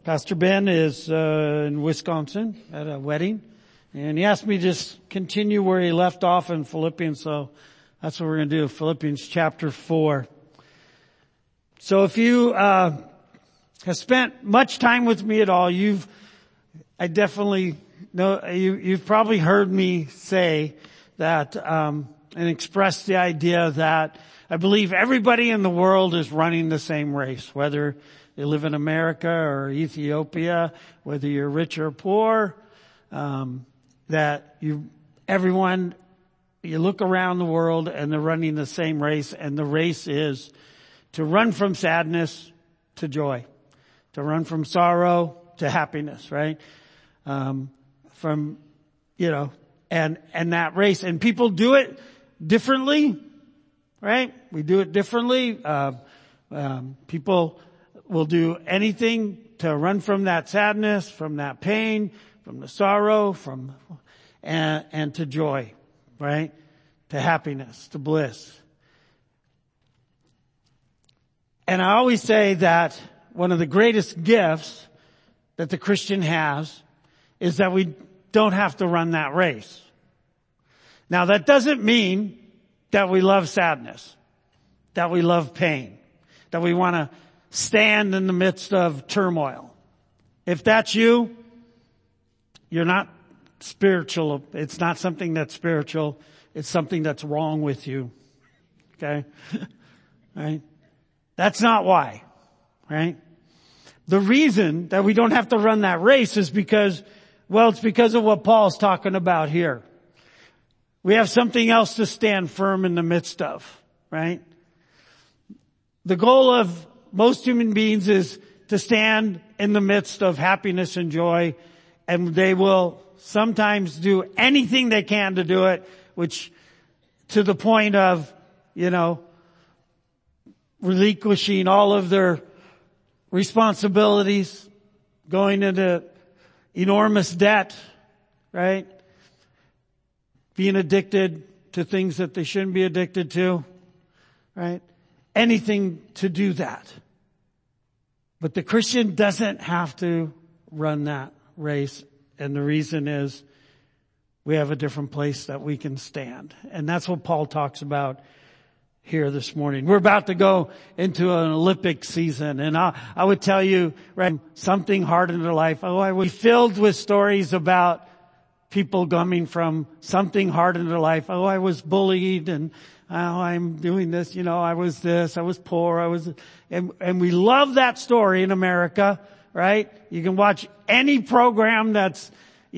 Pastor Ben is in Wisconsin at a wedding, and he asked me to just continue where he left off in Philippians, so that's what we're going to do, Philippians chapter 4. So if you have spent much time with me at all, you've probably heard me say that and express the idea that I believe everybody in the world is running the same race, whether you live in America or Ethiopia, whether you're rich or poor, you look around the world and they're running the same race, and the race is to run from sadness to joy, to run from sorrow to happiness, right? And that race, and people do it differently, right? We do it differently. People will do anything to run from that sadness, from that pain, from the sorrow, and to joy, right? To happiness, to bliss. And I always say that one of the greatest gifts that the Christian has is that we don't have to run that race. Now, that doesn't mean that we love sadness, that we love pain, that we want to stand in the midst of turmoil. If that's you, you're not spiritual. It's not something that's spiritual. It's something that's wrong with you. Okay? Right? That's not why. Right? The reason that we don't have to run that race is because of what Paul's talking about here. We have something else to stand firm in the midst of. Right? The goal of most human beings is to stand in the midst of happiness and joy, and they will sometimes do anything they can to do it, which to the point of, relinquishing all of their responsibilities, going into enormous debt, right? Being addicted to things that they shouldn't be addicted to, right? Anything to do that. But the Christian doesn't have to run that race. And the reason is we have a different place that we can stand. And that's what Paul talks about here this morning. We're about to go into an Olympic season. And I would tell you, right, something hard in their life. I was filled with stories about people coming from something hard in their life. I was bullied, and I'm doing this, I was this, I was poor, and we love that story in America, right? You can watch any program that's,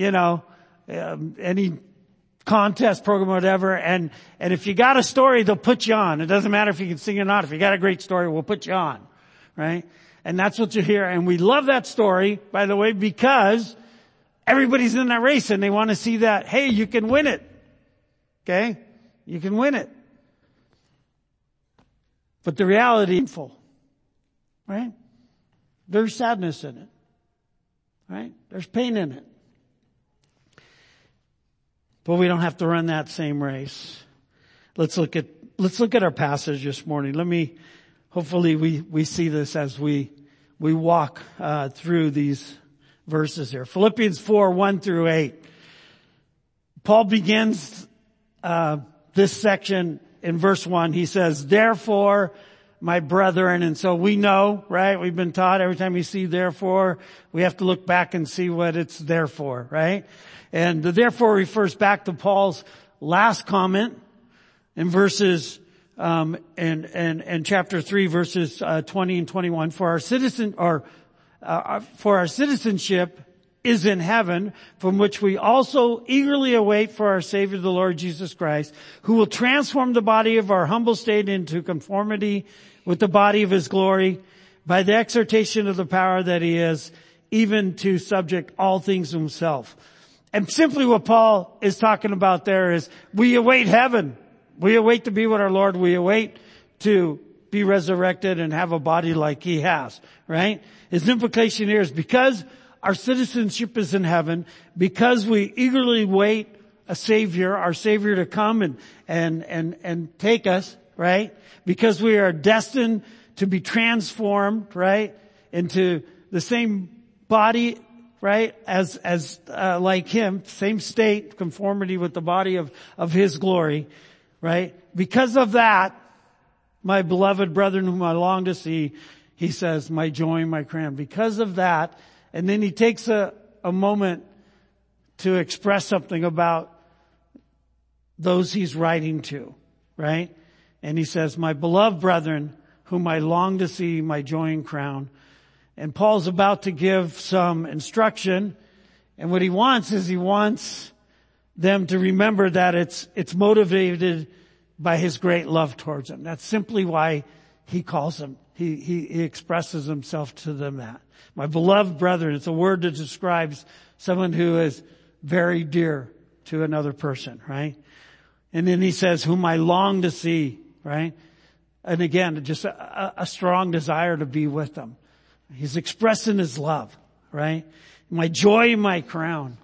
any contest program or whatever, and if you got a story, they'll put you on. It doesn't matter if you can sing or not. If you got a great story, we'll put you on, right? And that's what you hear, and we love that story, by the way, because everybody's in that race and they want to see that, hey, you can win it. Okay? You can win it. But the reality is painful, right? There's sadness in it, right? There's pain in it. But we don't have to run that same race. Let's look at our passage this morning. Hopefully we see this as we walk through these verses here. Philippians 4, 1 through 8. Paul begins this section in verse 1. He says, "Therefore, my brethren," and so we know, right? We've been taught every time we see "therefore," we have to look back and see what it's there for, right? And the "therefore" refers back to Paul's last comment in verses in chapter 3, verses 20 and 21. For our citizenship is in heaven, from which we also eagerly await for our Savior, the Lord Jesus Christ, who will transform the body of our humble state into conformity with the body of His glory by the exertion of the power that He is, even to subject all things to Himself. And simply what Paul is talking about there is we await heaven. We await to be with our Lord. We await to be resurrected and have a body like He has, right? His implication here is because our citizenship is in heaven, because we eagerly wait a Savior, our Savior to come and take us, right? Because we are destined to be transformed, right? Into the same body, right, as like him, same state, conformity with the body of his glory, right? Because of that, my beloved brethren whom I long to see, he says, my joy and my crown. Because of that, and then he takes a moment to express something about those he's writing to, right? And he says, my beloved brethren whom I long to see, my joy and crown. And Paul's about to give some instruction. And what he wants is he wants them to remember that it's motivated by his great love towards them. That's simply why he calls them. He expresses himself to them that. My beloved brethren, it's a word that describes someone who is very dear to another person, right? And then he says, whom I long to see, right? And again, just a strong desire to be with them. He's expressing his love, right? My joy and my crown.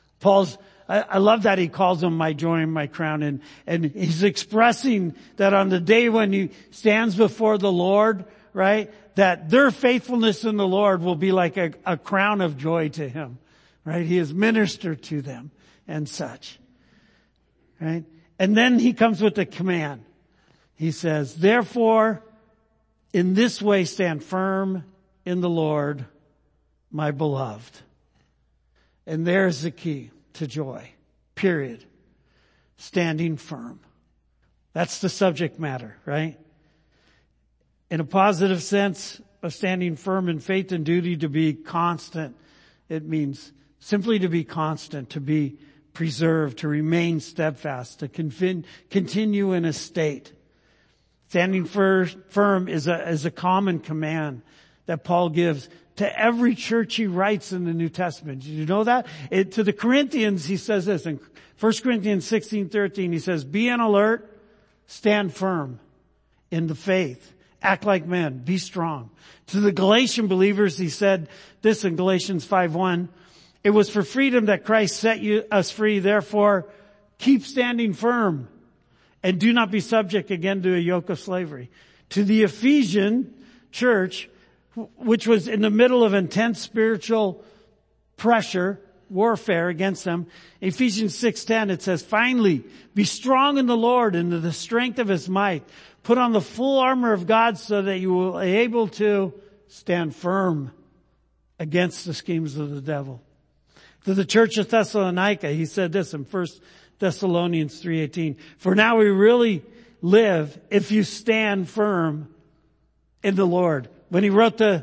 I love that he calls them my joy and my crown. And he's expressing that on the day when he stands before the Lord, right? That their faithfulness in the Lord will be like a crown of joy to him, right? He has ministered to them and such, right? And then he comes with a command. He says, therefore, in this way stand firm in the Lord, my beloved. And there's the key to joy. Period. Standing firm. That's the subject matter, right? In a positive sense of standing firm in faith and duty, to be constant. It means simply to be constant, to be preserved, to remain steadfast, to continue in a state. Standing firm is a common command that Paul gives to every church he writes in the New Testament. Did you know that? To the Corinthians, he says this in 1 Corinthians 16:13. He says, be on alert, stand firm in the faith, act like men, be strong. To the Galatian believers, he said this in Galatians 5:1. It was for freedom that Christ set us free. Therefore, keep standing firm and do not be subject again to a yoke of slavery. To the Ephesian church, which was in the middle of intense spiritual pressure, warfare against them, Ephesians 6:10, it says, finally, be strong in the Lord and in the strength of his might. Put on the full armor of God so that you will be able to stand firm against the schemes of the devil. To the church of Thessalonica, he said this in 1 Thessalonians 3:18. For now we really live if you stand firm in the Lord. When he wrote the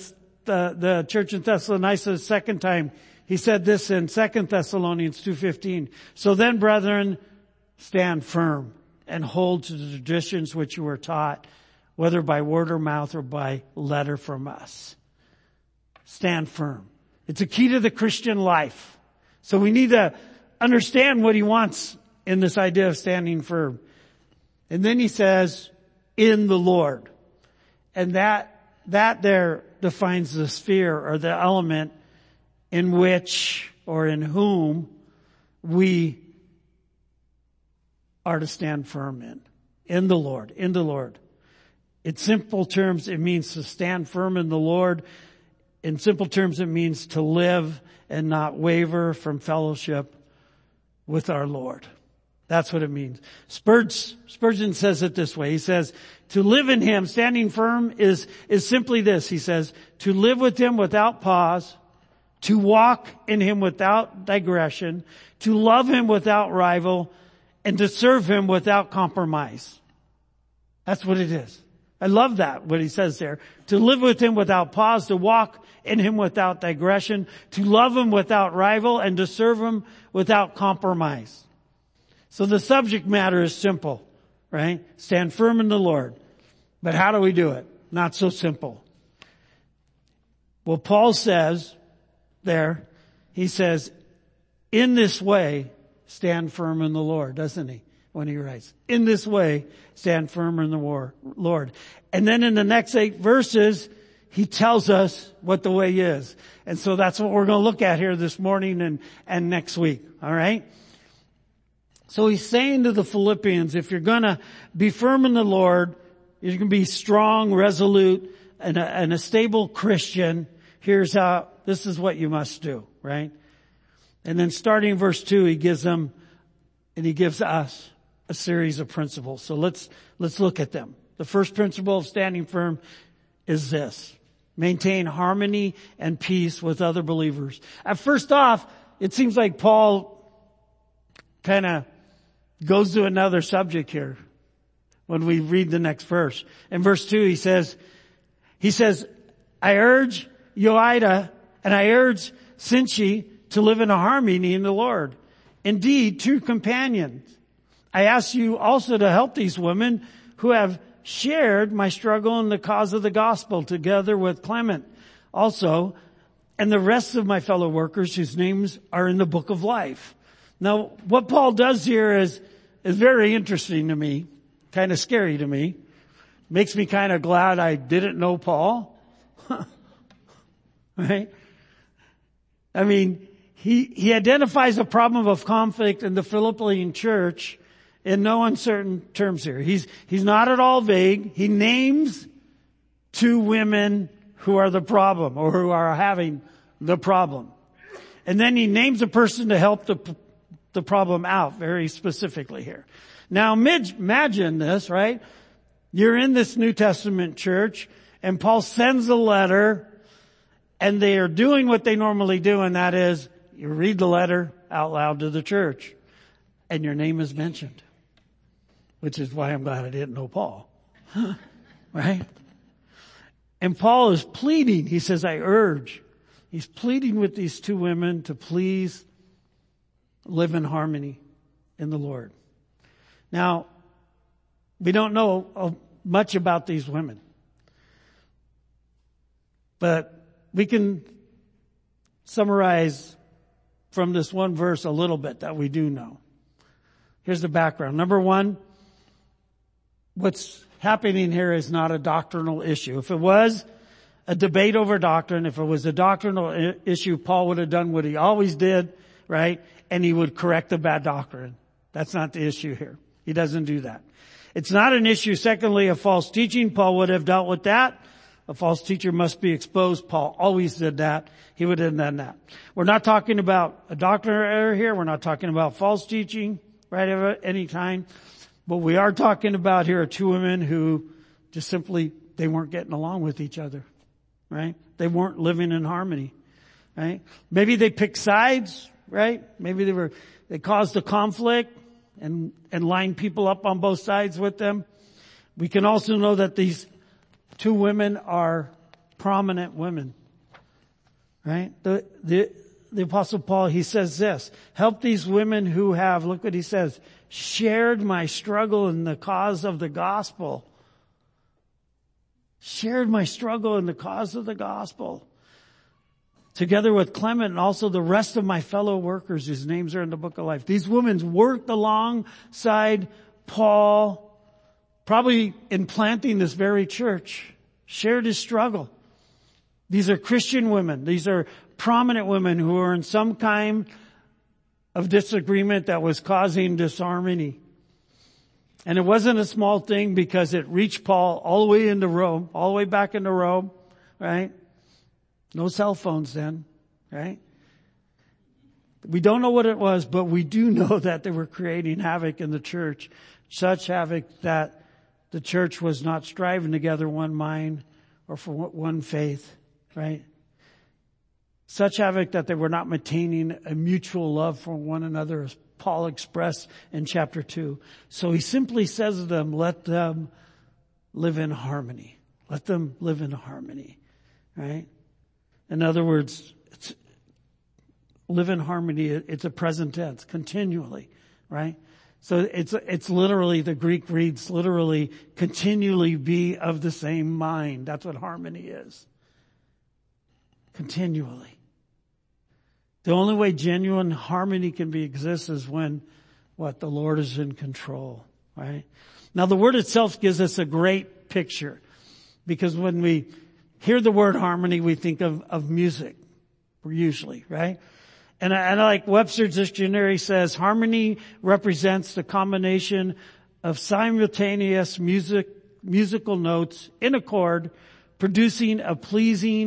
church in Thessalonica the second time, he said this in 2 Thessalonians 2:15. So then, brethren, stand firm and hold to the traditions which you were taught, whether by word or mouth or by letter from us. Stand firm. It's a key to the Christian life. So we need to understand what he wants in this idea of standing firm. And then he says, in the Lord. And that there defines the sphere or the element in which or in whom we are to stand firm in. In the Lord. In the Lord. In simple terms, it means to stand firm in the Lord. In simple terms, it means to live and not waver from fellowship with our Lord. That's what it means. Spurgeon says it this way. He says, to live in him, standing firm, is simply this. He says, to live with him without pause, to walk in him without digression, to love him without rival, and to serve him without compromise. That's what it is. I love that, what he says there. To live with him without pause, to walk in him without digression, to love him without rival, and to serve him without compromise. So the subject matter is simple, right? Stand firm in the Lord. But how do we do it? Not so simple. Well, Paul says there, he says, in this way, stand firm in the Lord, doesn't he? When he writes, in this way, stand firm in the Lord. And then in the next 8 verses, he tells us what the way is. And so that's what we're going to look at here this morning and next week. All right? So he's saying to the Philippians, if you're going to be firm in the Lord, you're going to be strong, resolute, and a stable Christian. this is what you must do, right? And then starting in verse 2, he gives them, and he gives us a series of principles. So let's look at them. The first principle of standing firm is this: maintain harmony and peace with other believers. First off, it seems like Paul kind of goes to another subject here when we read the next verse. In verse 2, he says, I urge Euodia and I urge Syntyche to live in harmony in the Lord. Indeed, true companions. I ask you also to help these women who have shared my struggle in the cause of the gospel, together with Clement also, and the rest of my fellow workers whose names are in the book of life. Now, what Paul does here is very interesting to me, kind of scary to me. Makes me kind of glad I didn't know Paul. Right? I mean, he identifies a problem of conflict in the Philippian church in no uncertain terms here. He's not at all vague. He names two women who are the problem, or who are having the problem. And then he names a person to help the problem out very specifically here. Now imagine this, right? You're in this New Testament church and Paul sends a letter and they are doing what they normally do, and that is you read the letter out loud to the church and your name is mentioned. Which is why I'm glad I didn't know Paul. Right? And Paul is pleading. He says, I urge. He's pleading with these two women to please live in harmony in the Lord. Now, we don't know much about these women. But we can summarize from this one verse a little bit that we do know. Here's the background. Number one, what's happening here is not a doctrinal issue. If it was a debate over doctrine, if it was a doctrinal issue, Paul would have done what he always did, right? And he would correct the bad doctrine. That's not the issue here. He doesn't do that. It's not an issue, secondly, of false teaching. Paul would have dealt with that. A false teacher must be exposed. Paul always did that. He would have done that. We're not talking about a doctrinal error here. We're not talking about false teaching, right, of any kind. What we are talking about here are two women who just simply, they weren't getting along with each other, right? They weren't living in harmony, right? Maybe they picked sides, right? Maybe they caused a conflict and lined people up on both sides with them. We can also know that these two women are prominent women, right? The Apostle Paul, he says this: help these women who have, look what he says, shared my struggle in the cause of the gospel. Shared my struggle in the cause of the gospel. Together with Clement and also the rest of my fellow workers whose names are in the book of life. These women worked alongside Paul, probably in planting this very church, shared his struggle. These are Christian women. These are prominent women who are in some kind of disagreement that was causing disharmony. And it wasn't a small thing because it reached Paul all the way into Rome, all the way back into Rome, right? No cell phones then, right? We don't know what it was, but we do know that they were creating havoc in the church. Such havoc that the church was not striving together one mind or for one faith, right? Such havoc that they were not maintaining a mutual love for one another, as Paul expressed in chapter 2. So he simply says to them, let them live in harmony. Let them live in harmony, right? In other words, live in harmony. It's a present tense, continually, right? So it's literally, the Greek reads literally, continually be of the same mind. That's what harmony is. Continually. The only way genuine harmony can exist is when the Lord is in control, right? Now the word itself gives us a great picture, because when we hear the word harmony, we think of music, usually, right? And I like Webster's dictionary says, harmony represents the combination of simultaneous musical notes in accord, producing a pleasing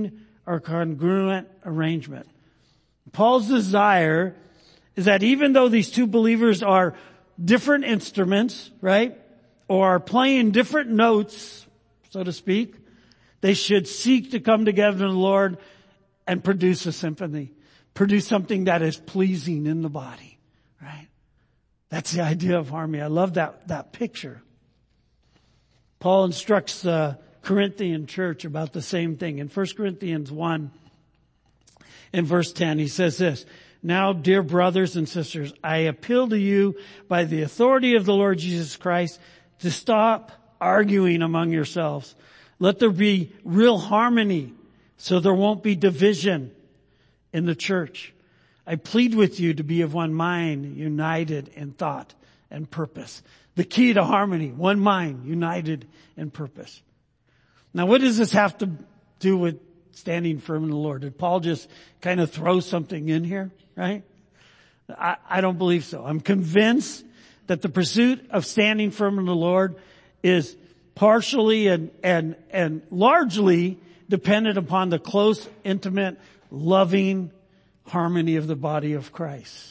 or congruent arrangement. Paul's desire is that even though these two believers are different instruments, right, or are playing different notes, so to speak, they should seek to come together in the Lord and produce a symphony, produce something that is pleasing in the body, right? That's the idea of harmony. I love that picture. Paul instructs the Corinthian church about the same thing. In 1 Corinthians 1, in verse 10, he says this, "Now, dear brothers and sisters, I appeal to you by the authority of the Lord Jesus Christ to stop arguing among yourselves. Let there be real harmony so there won't be division in the church. I plead with you to be of one mind, united in thought and purpose." The key to harmony, one mind, united in purpose. Now, what does this have to do with standing firm in the Lord? Did Paul just kind of throw something in here, right? I don't believe so. I'm convinced that the pursuit of standing firm in the Lord is partially and largely dependent upon the close, intimate, loving harmony of the body of Christ.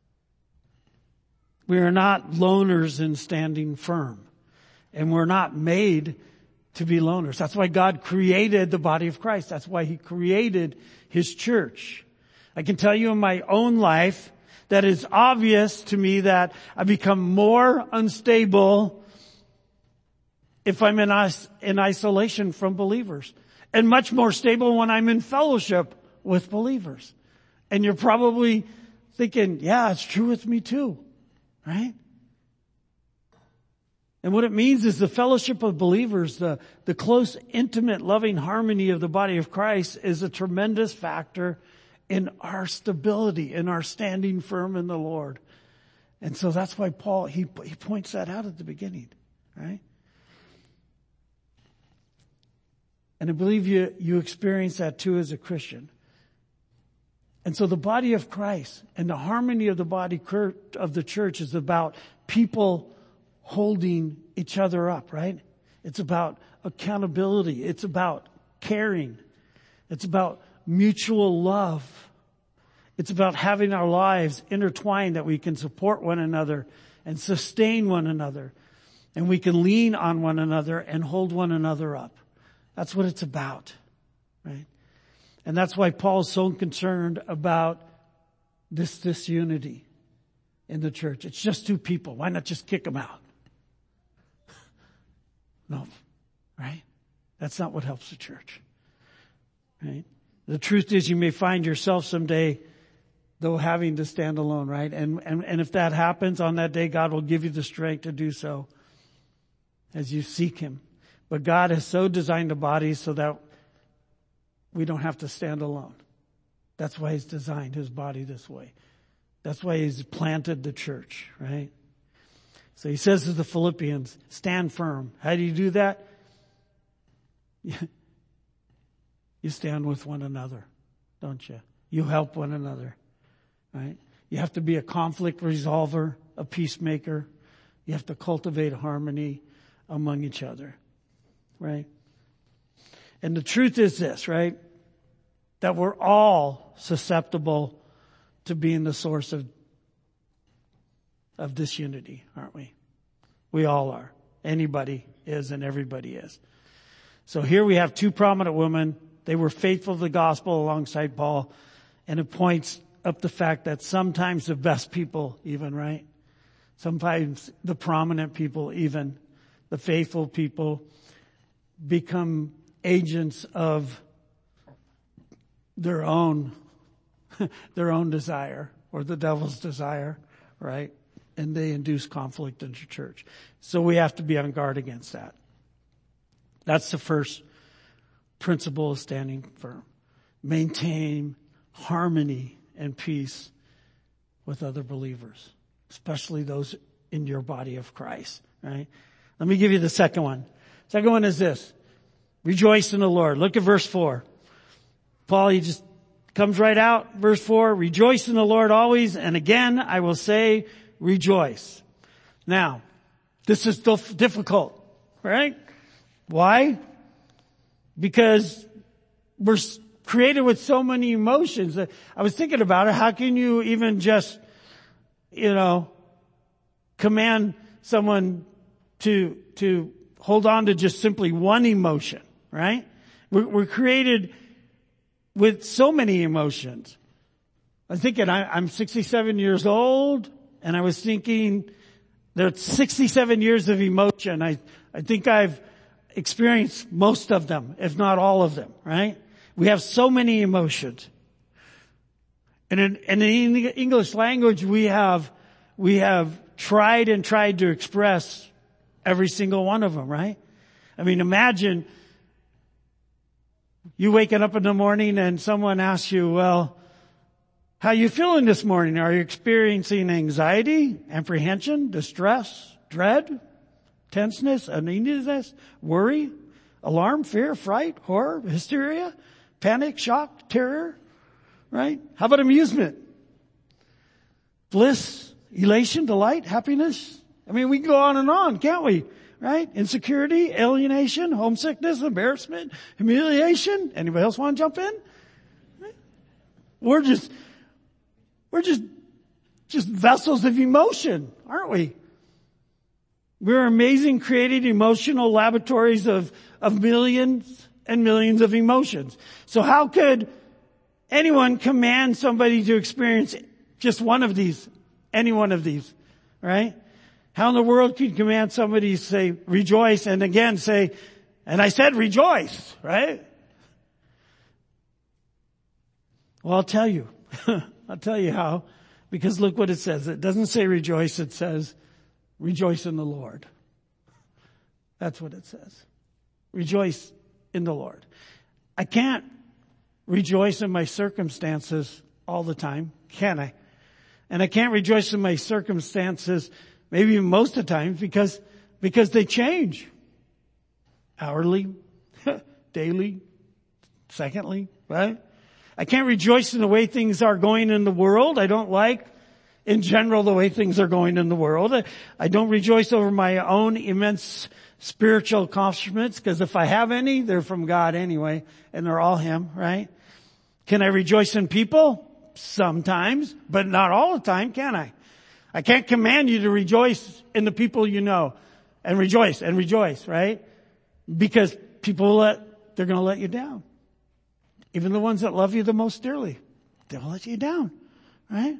We are not loners in standing firm. And we're not made to be loners. That's why God created the body of Christ. That's why He created His church. I can tell you in my own life that it's obvious to me that I become more unstable if I'm in isolation from believers. And much more stable when I'm in fellowship with believers. And you're probably thinking, yeah, it's true with me too. Right? And what it means is the fellowship of believers, the close, intimate, loving harmony of the body of Christ is a tremendous factor in our stability, in our standing firm in the Lord. And so that's why Paul, he points that out at the beginning, right? And I believe you experience that too as a Christian. And so the body of Christ and the harmony of the body of the church is about people holding each other up, right? It's about accountability. It's about caring. It's about mutual love. It's about having our lives intertwined that we can support one another and sustain one another. And we can lean on one another and hold one another up. That's what it's about, right? And that's why Paul's so concerned about this disunity in the church. It's just two people. Why not just kick them out? No, right? That's not what helps the church, right? The truth is you may find yourself someday, though, having to stand alone, right? And if that happens on that day, God will give you the strength to do so as you seek Him. But God has so designed the body so that we don't have to stand alone. That's why He's designed His body this way. That's why He's planted the church, right? So He says to the Philippians, stand firm. How do you do that? You stand with one another, don't you? You help one another, right? You have to be a conflict resolver, a peacemaker. You have to cultivate harmony among each other, right? And the truth is this, right? That we're all susceptible to being the source of disunity, aren't we? We all are. Anybody is and everybody is. So here we have two prominent women. They were faithful to the gospel alongside Paul. And it points up the fact that sometimes the best people even, right? Sometimes the prominent people even, the faithful people, become agents of their own desire or the devil's desire, right? And they induce conflict in the church. So we have to be on guard against that. That's the first principle of standing firm. Maintain harmony and peace with other believers, especially those in your body of Christ, right? Let me give you the second one. Second one is this. Rejoice in the Lord. Look at verse 4. Paul, he just comes right out. Verse 4, rejoice in the Lord always. And again, I will say, rejoice. Now, this is difficult, right? Why? Because we're created with so many emotions. I was thinking about it. How can you even just, command someone to hold on to just simply one emotion, right? We're created with so many emotions. I'm thinking, I'm 67 years old, and I was thinking, there's 67 years of emotion. I think I've experienced most of them, if not all of them, right? We have so many emotions. And in the English language, we have tried to express every single one of them, right? I mean, imagine you waking up in the morning and someone asks you, well, how are you feeling this morning? Are you experiencing anxiety, apprehension, distress, dread, tenseness, uneasiness, worry, alarm, fear, fright, horror, hysteria, panic, shock, terror, right? How about amusement? Bliss, elation, delight, happiness? I mean, we can go on, can't we? Right? Insecurity, alienation, homesickness, embarrassment, humiliation. Anybody else want to jump in? Right? We're just vessels of emotion, aren't we? We're amazing, created emotional laboratories of millions and millions of emotions. So how could anyone command somebody to experience just one of these, any one of these, right? How in the world can you command somebody to say, rejoice, and again say, and I said rejoice, right? Well, I'll tell you. I'll tell you how. Because look what it says. It doesn't say rejoice, it says rejoice in the Lord. That's what it says. Rejoice in the Lord. I can't rejoice in my circumstances all the time, can I? And I can't rejoice in my circumstances maybe even most of the time because they change. Hourly, daily, secondly, right? I can't rejoice in the way things are going in the world. I don't like, in general, the way things are going in the world. I don't rejoice over my own immense spiritual accomplishments, because if I have any, they're from God anyway, and they're all Him, right? Can I rejoice in people? Sometimes, but not all the time, can I? I can't command you to rejoice in the people you know, and rejoice, right? Because they're going to let you down. Even the ones that love you the most dearly, they'll let you down, right?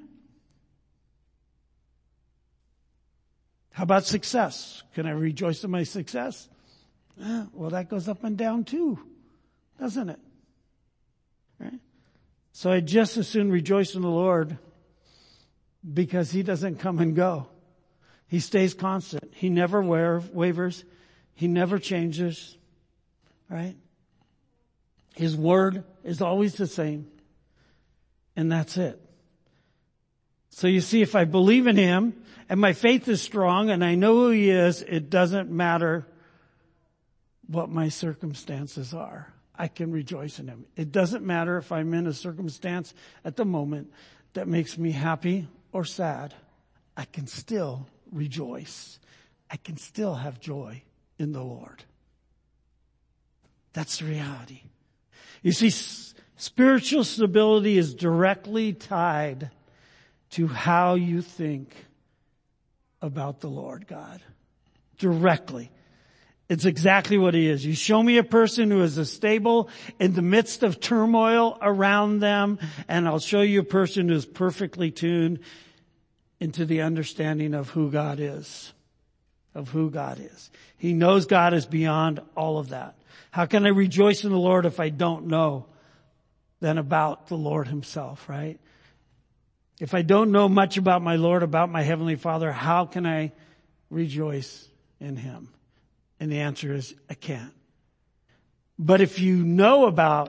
How about success? Can I rejoice in my success? Well, that goes up and down too, doesn't it? Right? So I just as soon rejoice in the Lord, because He doesn't come and go. He stays constant. He never wavers. He never changes, right? His word is always the same. And that's it. So you see, if I believe in Him and my faith is strong and I know who He is, it doesn't matter what my circumstances are. I can rejoice in Him. It doesn't matter if I'm in a circumstance at the moment that makes me happy or sad. I can still rejoice. I can still have joy in the Lord. That's the reality. You see, spiritual stability is directly tied to how you think about the Lord God. Directly. It's exactly what He is. You show me a person who is stable in the midst of turmoil around them, and I'll show you a person who is perfectly tuned into the understanding of who God is. Of who God is. He knows God is beyond all of that. How can I rejoice in the Lord if I don't know then about the Lord Himself, right? If I don't know much about my Lord, about my Heavenly Father, how can I rejoice in Him? And the answer is, I can't. But if you know about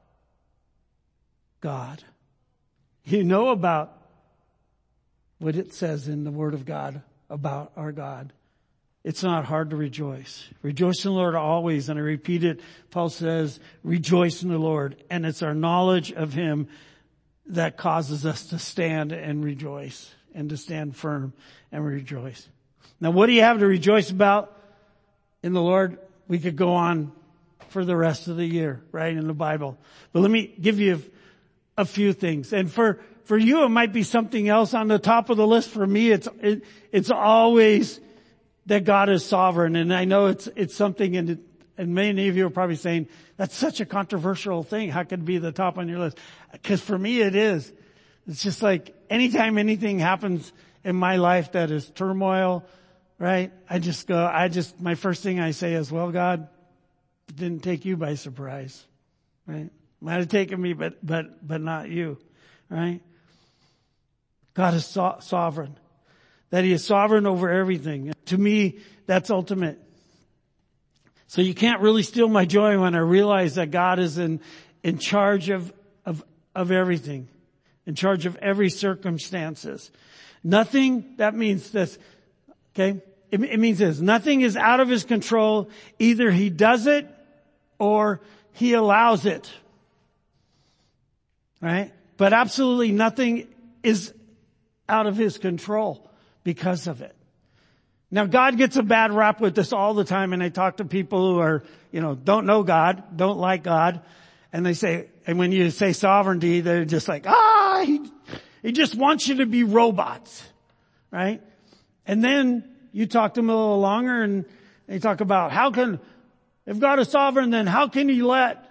God, you know about what it says in the Word of God about our God, it's not hard to rejoice. Rejoice in the Lord always. And I repeat it, Paul says, rejoice in the Lord. And it's our knowledge of Him that causes us to stand and rejoice, and to stand firm and rejoice. Now, what do you have to rejoice about in the Lord? We could go on for the rest of the year, right, in the Bible. But let me give you a few things. And for you, it might be something else on the top of the list. For me, it's always that God is sovereign. And I know it's something, and many of you are probably saying, that's such a controversial thing. How could it be the top on your list? Because for me, it is. It's just like anytime anything happens in my life that is turmoil, right? My first thing I say is, well, God, it didn't take you by surprise, right? Might have taken me, but not you, right? God is sovereign. That He is sovereign over everything. To me, that's ultimate. So you can't really steal my joy when I realize that God is in charge of everything, in charge of every circumstances. Nothing, that means this, okay? It means this, nothing is out of His control. Either He does it or He allows it. Right? But absolutely nothing is out of His control because of it. Now God gets a bad rap with this all the time, and I talk to people who are, don't know God, don't like God, and they say, and when you say sovereignty, they're just like, He just wants you to be robots. Right? And then you talk to them a little longer and they talk about if God is sovereign, then how can He let,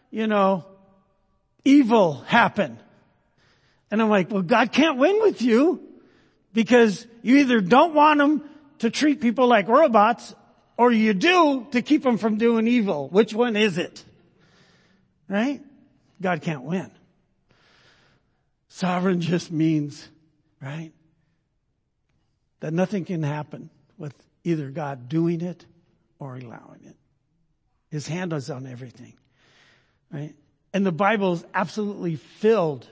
evil happen? And I'm like, well, God can't win with you because you either don't want Him to treat people like robots or you do to keep them from doing evil. Which one is it? Right? God can't win. Sovereign just means, right, that nothing can happen with either God doing it or allowing it. His hand is on everything, right? And the Bible is absolutely filled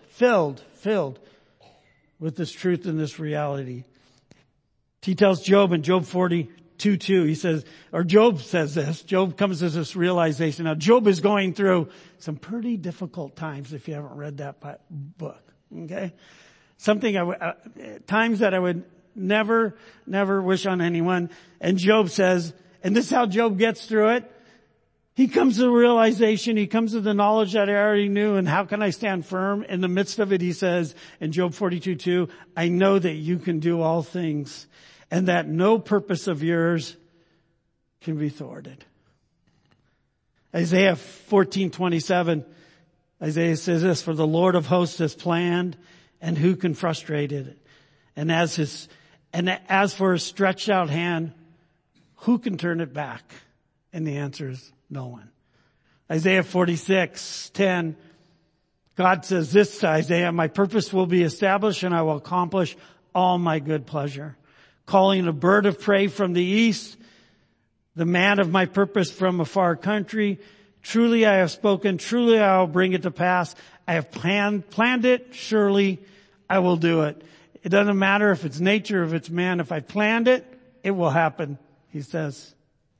with this truth and this reality. He tells Job in Job 42:2, he says, or Job says this, Job comes to this realization. Now Job is going through some pretty difficult times if you haven't read that book, okay? Times that I would never wish on anyone. And Job says, and this is how Job gets through it. He comes to the realization, he comes to the knowledge that I already knew, and how can I stand firm? In the midst of it, he says in Job 42:2, I know that you can do all things, and that no purpose of yours can be thwarted. Isaiah 14:27, Isaiah says this, for the Lord of hosts has planned, and who can frustrate it? And as for His stretched out hand, who can turn it back? And the answer is no one. Isaiah 46:10, God says this to Isaiah, my purpose will be established and I will accomplish all my good pleasure. Calling a bird of prey from the east, the man of my purpose from a far country. Truly I have spoken, truly I will bring it to pass. I have planned it, surely I will do it. It doesn't matter if it's nature, if it's man. If I planned it, it will happen, he says.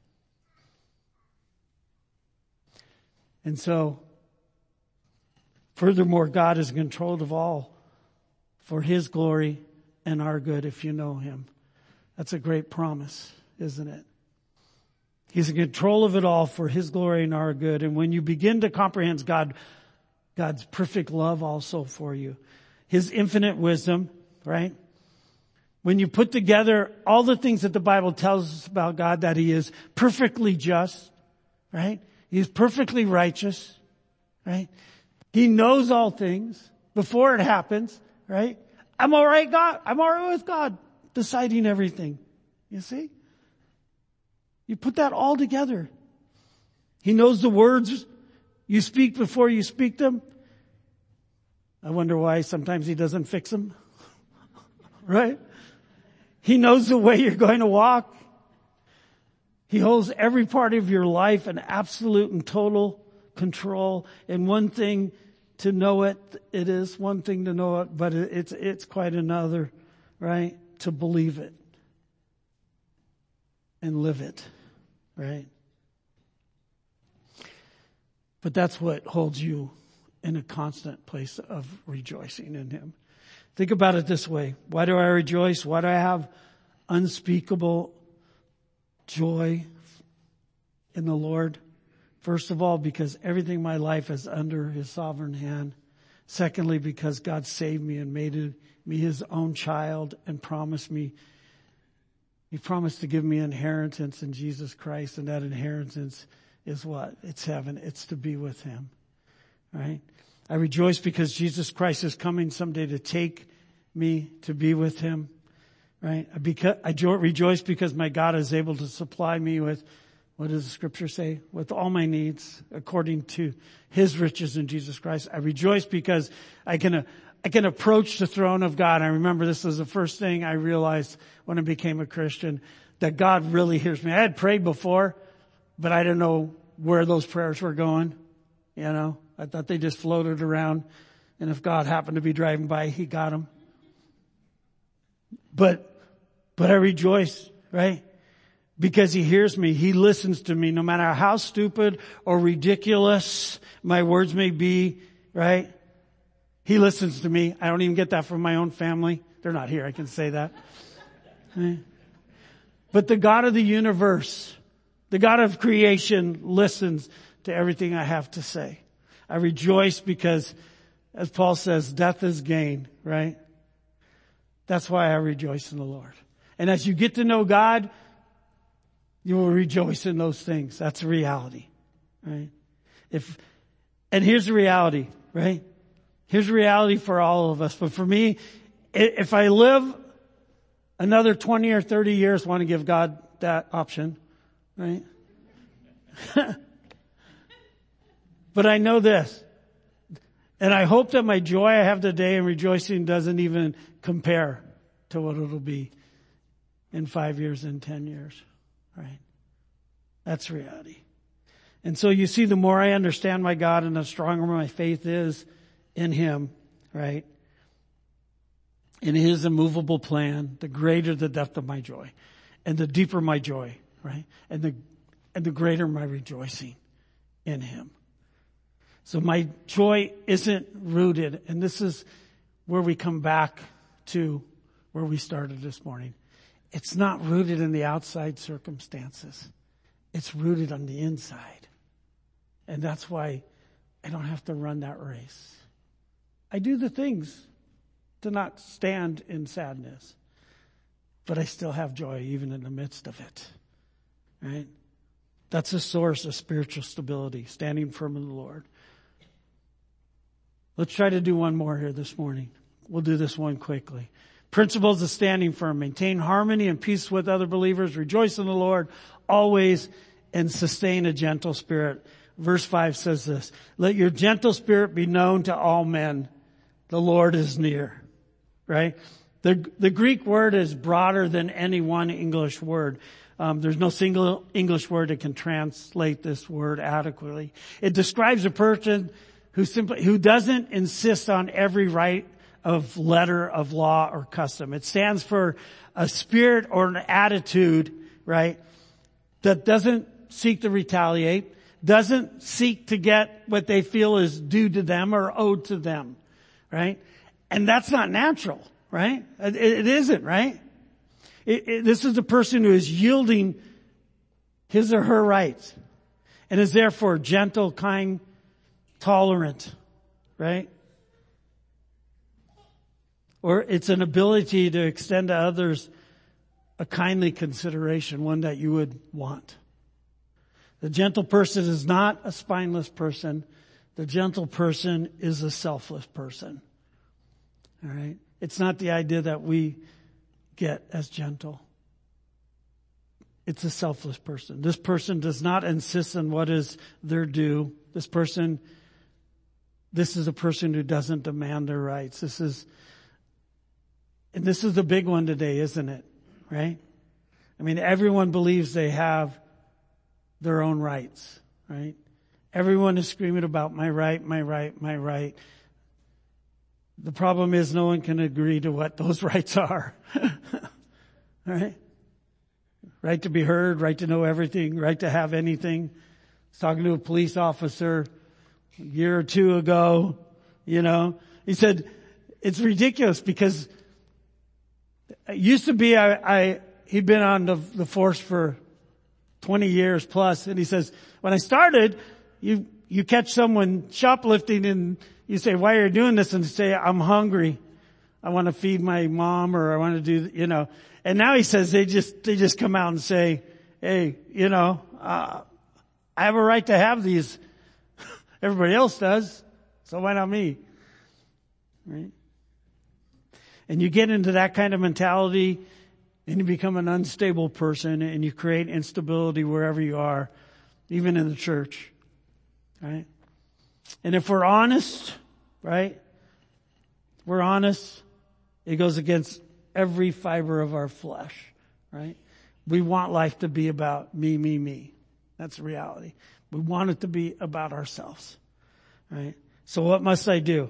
And so, furthermore, God is in control of all for His glory and our good if you know Him. That's a great promise, isn't it? He's in control of it all for His glory and our good. And when you begin to comprehend God's perfect love also for you, His infinite wisdom, right? When you put together all the things that the Bible tells us about God, that He is perfectly just, right? He is perfectly righteous, right? He knows all things before it happens, right? I'm all right, God. I'm all right with God deciding everything. You see? You put that all together. He knows the words you speak before you speak them. I wonder why sometimes He doesn't fix them. Right? He knows the way you're going to walk. He holds every part of your life in absolute and total control. And one thing to know it is one thing to know it, but it's quite another, right? To believe it and live it, right? But that's what holds you in a constant place of rejoicing in Him. Think about it this way. Why do I rejoice? Why do I have unspeakable joy in the Lord? First of all, because everything in my life is under His sovereign hand. Secondly, because God saved me and made me His own child and He promised to give me inheritance in Jesus Christ, and that inheritance is what? It's heaven. It's to be with Him. Right? I rejoice because Jesus Christ is coming someday to take me to be with Him. Right? I rejoice because my God is able to supply me with, what does the scripture say? With all my needs according to His riches in Jesus Christ. I rejoice because I can approach the throne of God. I remember this was the first thing I realized when I became a Christian, that God really hears me. I had prayed before, but I didn't know where those prayers were going. You know, I thought they just floated around, and if God happened to be driving by, He got them. But I rejoice, right? Because He hears me. He listens to me no matter how stupid or ridiculous my words may be, right? He listens to me. I don't even get that from my own family. They're not here. I can say that. Right? But the God of the universe, the God of creation, listens to everything I have to say. I rejoice because, as Paul says, death is gain, right? That's why I rejoice in the Lord. And as you get to know God, you will rejoice in those things. That's the reality, right? And here's the reality, right? Here's the reality for all of us. But for me, if I live another 20 or 30 years, I want to give God that option, right? But I know this. And I hope that my joy I have today and rejoicing doesn't even compare to what it'll be in 5 years and 10 years, right? That's reality. And so you see, the more I understand my God and the stronger my faith is in Him, right? In His immovable plan, the greater the depth of my joy and the deeper my joy, right? And the greater my rejoicing in Him. So my joy isn't rooted, and this is where we come back to where we started this morning. It's not rooted in the outside circumstances. It's rooted on the inside. And that's why I don't have to run that race. I do the things to not stand in sadness, but I still have joy even in the midst of it. Right? That's a source of spiritual stability, standing firm in the Lord. Let's try to do one more here this morning. We'll do this one quickly. Principles of standing firm. Maintain harmony and peace with other believers. Rejoice in the Lord always, and sustain a gentle spirit. Verse 5 says this: let your gentle spirit be known to all men. The Lord is near. Right? The Greek word is broader than any one English word. There's no single English word that can translate this word adequately. It describes a person who doesn't insist on every right of letter of law or custom. It stands for a spirit or an attitude, right, that doesn't seek to retaliate, doesn't seek to get what they feel is due to them or owed to them, right? And that's not natural, right? It isn't, right? This is a person who is yielding his or her rights and is therefore gentle, kind, tolerant, right? Or it's an ability to extend to others a kindly consideration, one that you would want. The gentle person is not a spineless person. The gentle person is a selfless person. All right? It's not the idea that we get as gentle. It's a selfless person. This person does not insist on what is their due. This is a person who doesn't demand their rights. This is the big one today, isn't it? Right? I mean, everyone believes they have their own rights, right? Everyone is screaming about my right, my right, my right. The problem is no one can agree to what those rights are. All right? Right to be heard, right to know everything, right to have anything. I was talking to a police officer a year or two ago, he said, it's ridiculous because it used to be he'd been on the force for 20 years plus. And he says, when I started, you catch someone shoplifting and you say, why are you doing this? And they say, I'm hungry. I want to feed my mom, or I want to do, and now he says they just come out and say, hey, I have a right to have these. Everybody else does. So why not me? Right? And you get into that kind of mentality and you become an unstable person and you create instability wherever you are, even in the church. Right? And if we're honest, right? We're honest. It goes against every fiber of our flesh, right? We want life to be about me, me, me. That's the reality. We want it to be about ourselves, right? So what must I do?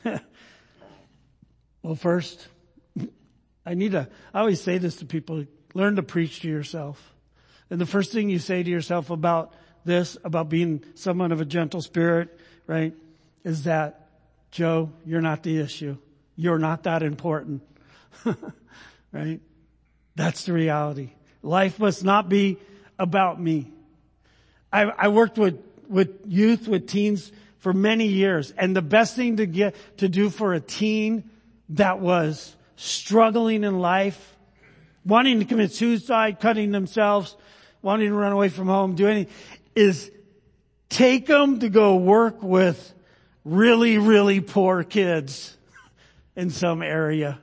Well, first, I always say this to people, learn to preach to yourself. And the first thing you say to yourself about this, about being someone of a gentle spirit, right, is that, Joe, you're not the issue. You're not that important. Right? That's the reality. Life must not be about me. I worked with youth, with teens for many years, and the best thing to do for a teen that was struggling in life, wanting to commit suicide, cutting themselves, wanting to run away from home, do anything, is take them to go work with really, really poor kids in some area.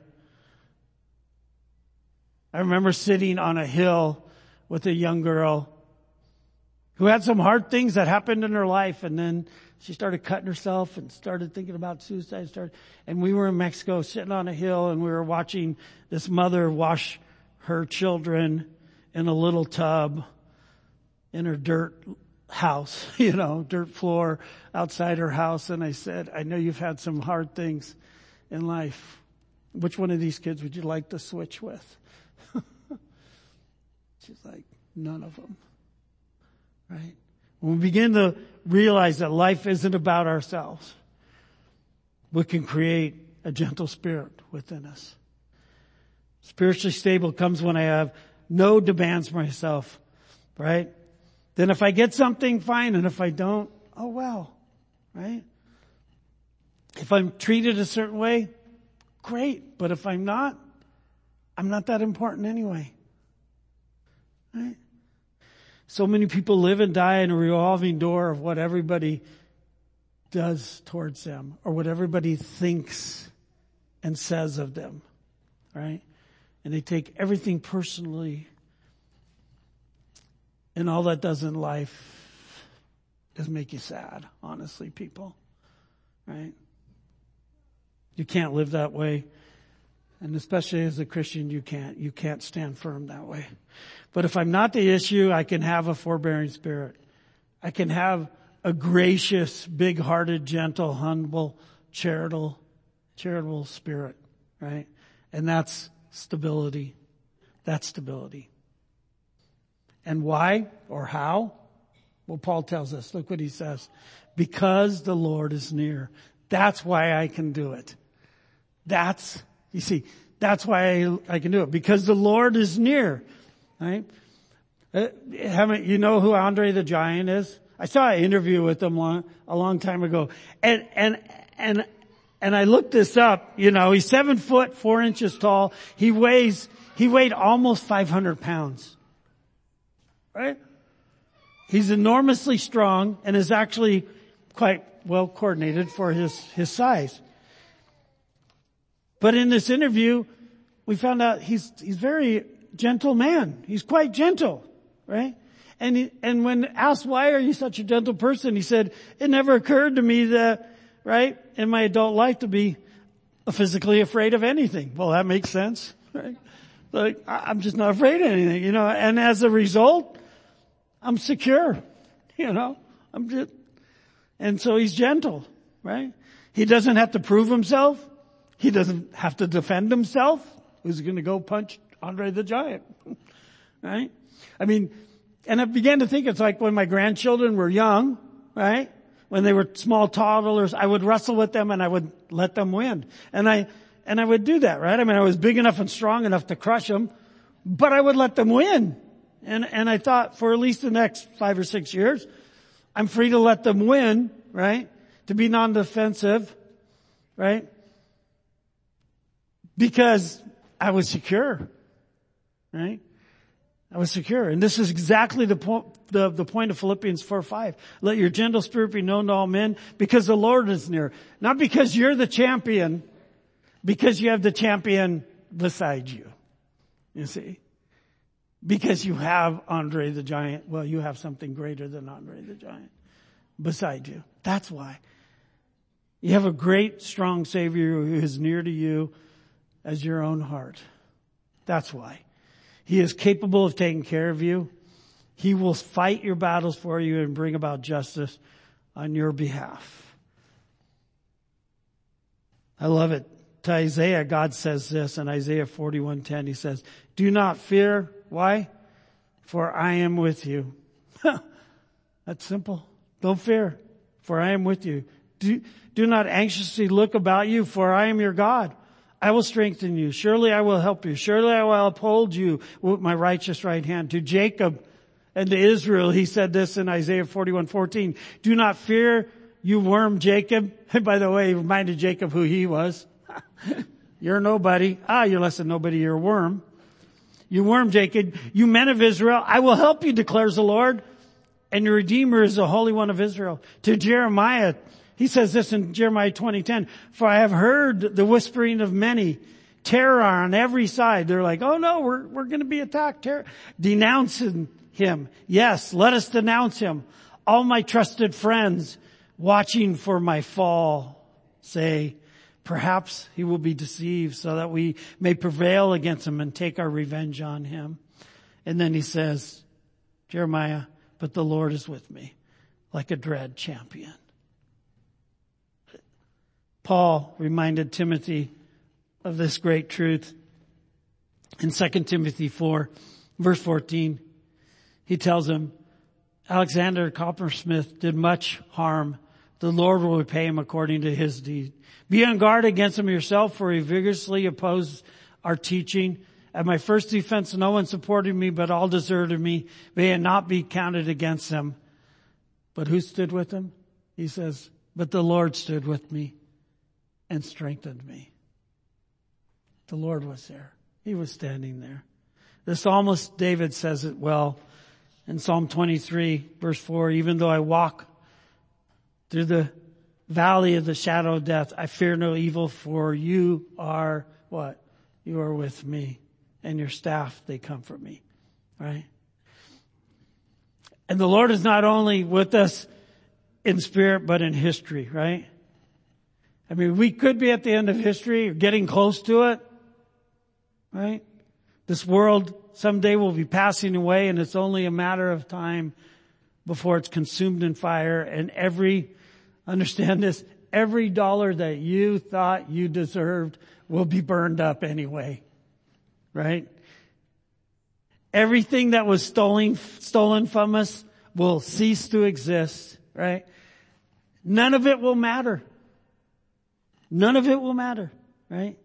I remember sitting on a hill with a young girl who had some hard things that happened in her life, and then she started cutting herself and started thinking about suicide. And we were in Mexico sitting on a hill, and we were watching this mother wash her children in a little tub in her dirt house, dirt floor outside her house. And I said, I know you've had some hard things in life. Which one of these kids would you like to switch with? She's like, none of them. Right? When we begin to realize that life isn't about ourselves, we can create a gentle spirit within us. Spiritually stable comes when I have no demands for myself. Right? Then if I get something, fine. And if I don't, oh well. Right? If I'm treated a certain way, great. But if I'm not that important anyway. Right? So many people live and die in a revolving door of what everybody does towards them, or what everybody thinks and says of them. Right? And they take everything personally. And all that does in life is make you sad, honestly, people. Right? You can't live that way. And especially as a Christian, you can't stand firm that way. But if I'm not the issue, I can have a forbearing spirit. I can have a gracious, big-hearted, gentle, humble, charitable spirit, right? And that's stability. That's stability. And why or how? Well, Paul tells us, look what he says. Because the Lord is near. That's why I can do it. That's why I can do it. Because the Lord is near. Right? You know who Andre the Giant is? I saw an interview with him a long time ago. And I looked this up. He's 7 foot, 4 inches tall. He weighed almost 500 pounds. Right? He's enormously strong and is actually quite well coordinated for his size. But in this interview, we found out he's very gentle man. He's quite gentle, right? And when asked, why are you such a gentle person? He said, it never occurred to me that, right, in my adult life to be physically afraid of anything. Well, that makes sense, right? Like, I'm just not afraid of anything, and as a result, I'm secure, and so he's gentle, right? He doesn't have to prove himself. He doesn't have to defend himself. Who's going to go punch Andre the Giant? Right? And I began to think it's like when my grandchildren were young, right? When they were small toddlers, I would wrestle with them and I would let them win. And I would do that, right? I was big enough and strong enough to crush them, but I would let them win. And I thought for at least the next 5 or 6 years, I'm free to let them win, right? To be non-defensive, right? Because I was secure, right? I was secure. And this is exactly the point of Philippians 4:5. Let your gentle spirit be known to all men because the Lord is near. Not because you're the champion, because you have the champion beside you. You see? Because you have Andre the Giant. Well, you have something greater than Andre the Giant beside you. That's why. You have a great, strong Savior who is near to you as your own heart. That's why. He is capable of taking care of you. He will fight your battles for you and bring about justice on your behalf. I love it. To Isaiah, God says this in Isaiah 41:10. He says, do not fear. Why? For I am with you. That's simple. Don't fear, for I am with you. Do not anxiously look about you, for I am your God. I will strengthen you. Surely I will help you. Surely I will uphold you with my righteous right hand. To Jacob and to Israel, he said this in Isaiah 41:14. Do not fear, you worm Jacob. And by the way, he reminded Jacob who he was. You're nobody. You're less than nobody. You're a worm. You worm Jacob. You men of Israel, I will help you, declares the Lord. And your Redeemer is the Holy One of Israel. To Jeremiah, he says this in Jeremiah 20:10. For I have heard the whispering of many, terror on every side. They're like, oh no, we're going to be attacked. Denouncing him. Yes, let us denounce him. All my trusted friends watching for my fall say, perhaps he will be deceived so that we may prevail against him and take our revenge on him. And then he says, Jeremiah, but the Lord is with me like a dread champion. Paul reminded Timothy of this great truth in 2 Timothy 4, verse 14. He tells him, Alexander Coppersmith did much harm. The Lord will repay him according to his deed. Be on guard against him yourself, for he vigorously opposed our teaching. At my first defense, no one supported me, but all deserted me. May it not be counted against them. But who stood with him? He says, but the Lord stood with me and strengthened me. The Lord was there. He was standing there. The psalmist David says it well in Psalm 23, verse 4, even though I walk through the valley of the shadow of death, I fear no evil, for you are what? You are with me, and your staff, they comfort me. Right? And the Lord is not only with us in spirit, but in history, right? I mean, we could be at the end of history or getting close to it, right? This world someday will be passing away, and it's only a matter of time before it's consumed in fire. And understand this, every dollar that you thought you deserved will be burned up anyway, right? Everything that was stolen from us will cease to exist, right? None of it will matter. None of it will matter, right?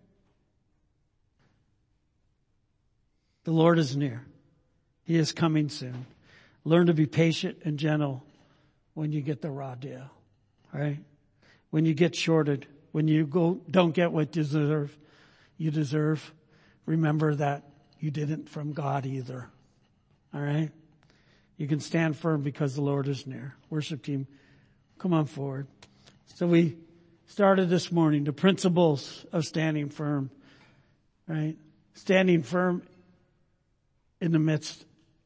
The Lord is near. He is coming soon. Learn to be patient and gentle when you get the raw deal, right? When you get shorted, when you don't get what you deserve, remember that you didn't from God either. All right? You can stand firm because the Lord is near. Worship team, come on forward. So we started this morning, the principles of standing firm, right? Standing firm in the midst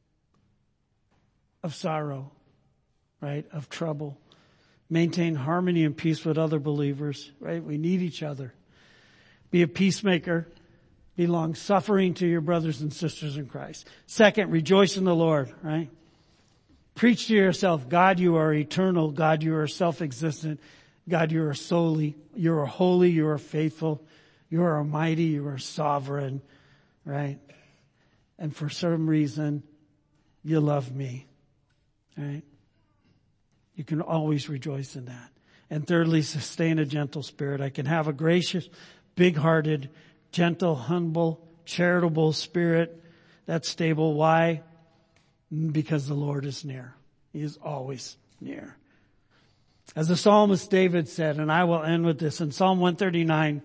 of sorrow, right? Of trouble. Maintain harmony and peace with other believers, right? We need each other. Be a peacemaker. Be long-suffering to your brothers and sisters in Christ. Second, rejoice in the Lord, right? Preach to yourself, God, you are eternal. God, you are self-existent. God, you are solely, you are holy, you are faithful, you are mighty, you are sovereign, right? And for some reason, you love me, right? You can always rejoice in that. And thirdly, sustain a gentle spirit. I can have a gracious, big-hearted, gentle, humble, charitable spirit that's stable. Why? Because the Lord is near. He is always near. As the psalmist David said, and I will end with this, in Psalm 139,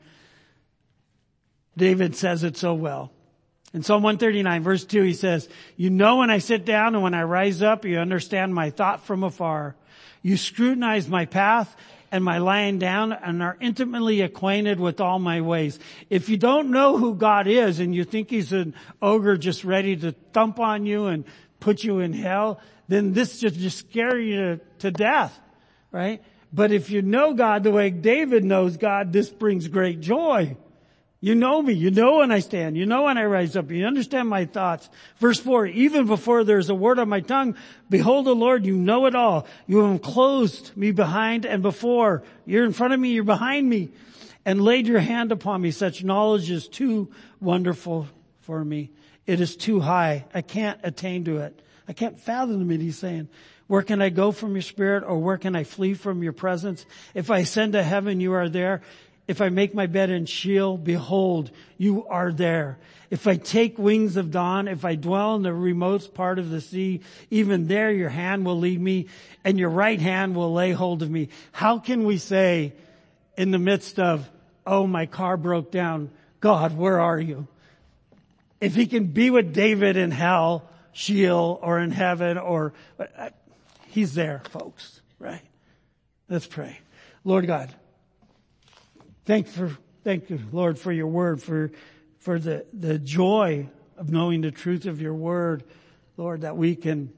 David says it so well. In Psalm 139, verse 2, he says, "You know when I sit down and when I rise up, you understand my thought from afar. You scrutinize my path and my lying down and are intimately acquainted with all my ways." If you don't know who God is and you think he's an ogre just ready to thump on you and put you in hell, then this should just scare you to death, right? But if you know God the way David knows God, this brings great joy. You know me. You know when I stand. You know when I rise up. You understand my thoughts. Verse 4, "Even before there's a word on my tongue, behold, the Lord, you know it all. You have enclosed me behind and before. You're in front of me, you're behind me, and laid your hand upon me. Such knowledge is too wonderful for me. It is too high. I can't attain to it. I can't fathom it," he's saying. "Where can I go from your spirit, or where can I flee from your presence? If I ascend to heaven, you are there. If I make my bed in Sheol, behold, you are there. If I take wings of dawn, if I dwell in the remote part of the sea, even there your hand will lead me, and your right hand will lay hold of me." How can we say in the midst of, "Oh, my car broke down," "God, where are you?" If he can be with David in hell, Sheol, or in heaven, he's there, folks, right? Let's pray. Lord God, thank you, Lord, for your word, for the joy of knowing the truth of your word, Lord, that we can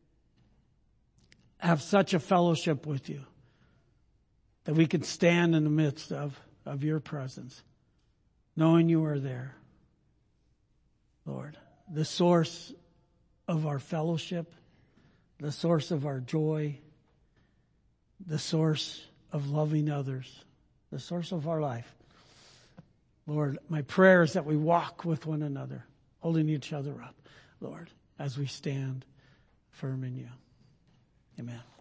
have such a fellowship with you, that we can stand in the midst of your presence, knowing you are there. Lord, the source of our fellowship, the source of our joy, the source of loving others, the source of our life. Lord, my prayer is that we walk with one another, holding each other up, Lord, as we stand firm in you. Amen.